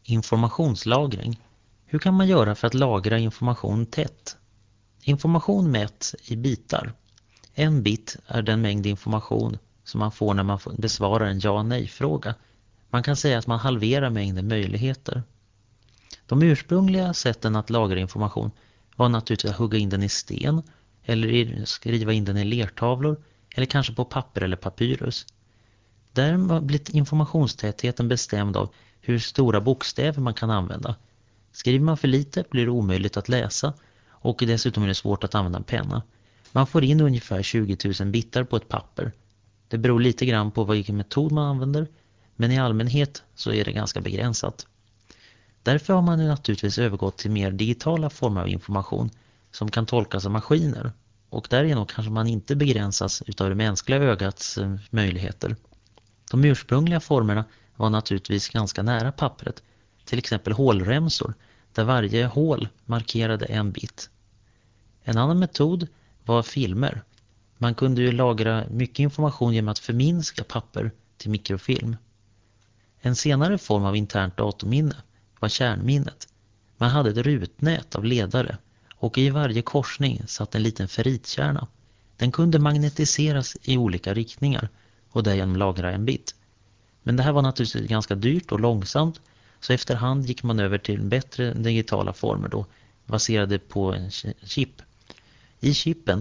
Informationslagring. Hur kan man göra för att lagra information tätt? Information mäts i bitar. En bit är den mängd information som man får när man besvarar en ja-nej-fråga. Man kan säga att man halverar mängden möjligheter. De ursprungliga sätten att lagra information var naturligtvis att hugga in den i sten eller skriva in den i lertavlor eller kanske på papper eller papyrus. Där blir informationstätheten bestämd av hur stora bokstäver man kan använda. Skriver man för lite blir det omöjligt att läsa och dessutom är det svårt att använda en penna. Man får in ungefär 20 000 bitar på ett papper. Det beror lite grann på vilken metod man använder, men i allmänhet så är det ganska begränsat. Därför har man naturligtvis övergått till mer digitala former av information som kan tolkas av maskiner, och därigenom kanske man inte begränsas utav det mänskliga ögats möjligheter. De ursprungliga formerna var naturligtvis ganska nära pappret, till exempel hålremsor där varje hål markerade en bit. En annan metod var filmer. Man kunde ju lagra mycket information genom att förminska papper till mikrofilm. En senare form av internt datorminne var kärnminnet. Man hade ett rutnät av ledare och i varje korsning satt en liten ferritkärna. Den kunde magnetiseras i olika riktningar och därigenom lagra en bit. Men det här var naturligtvis ganska dyrt och långsamt, så efterhand gick man över till bättre digitala former då, baserade på en chip. I chippen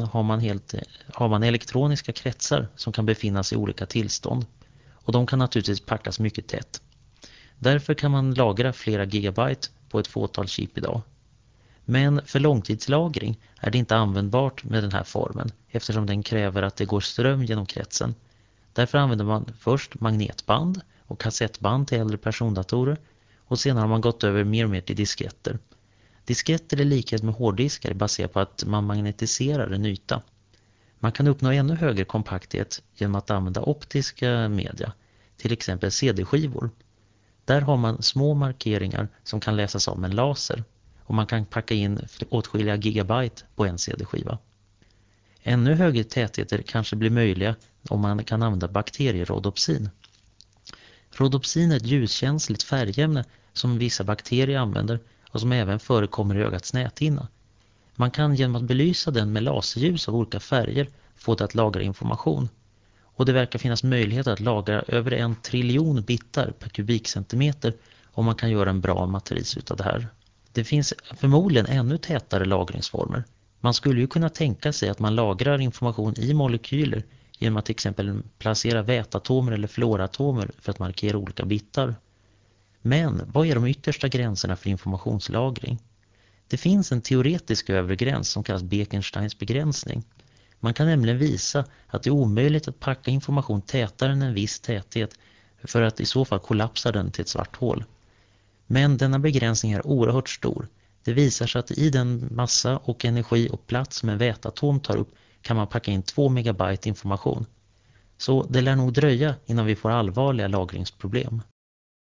har man elektroniska kretsar som kan befinna sig i olika tillstånd, och de kan naturligtvis packas mycket tätt. Därför kan man lagra flera gigabyte på ett fåtal chip idag. Men för långtidslagring är det inte användbart med den här formen eftersom den kräver att det går ström genom kretsen. Därför använder man först magnetband och kassettband till äldre persondatorer, och senare har man gått över mer och mer till disketter. Disketter i likhet med hårddiskar är baserat på att man magnetiserar en yta. Man kan uppnå ännu högre kompakthet genom att använda optiska media, till exempel CD-skivor. Där har man små markeringar som kan läsas av med en laser, och man kan packa in åtskilliga gigabyte på en CD-skiva. Ännu högre tätheter kanske blir möjliga om man kan använda bakterierodopsin. Rodopsin är ett ljuskänsligt färgämne som vissa bakterier använder och som även förekommer i ögats näthinna. Man kan genom att belysa den med laserljus av olika färger få det att lagra information. Och det verkar finnas möjlighet att lagra över 1 triljon bitar per kubikcentimeter om man kan göra en bra matris utav det här. Det finns förmodligen ännu tätare lagringsformer. Man skulle ju kunna tänka sig att man lagrar information i molekyler genom att till exempel placera vätatomer eller fluoratomer för att markera olika bitar. Men vad är de yttersta gränserna för informationslagring? Det finns en teoretisk övre gräns som kallas Bekensteins begränsning. Man kan nämligen visa att det är omöjligt att packa information tätare än en viss täthet för att i så fall kollapsa den till ett svart hål. Men denna begränsning är oerhört stor. Det visar sig att i den massa och energi och plats som en vätatom tar upp kan man packa in 2 megabyte information. Så det lär nog dröja innan vi får allvarliga lagringsproblem.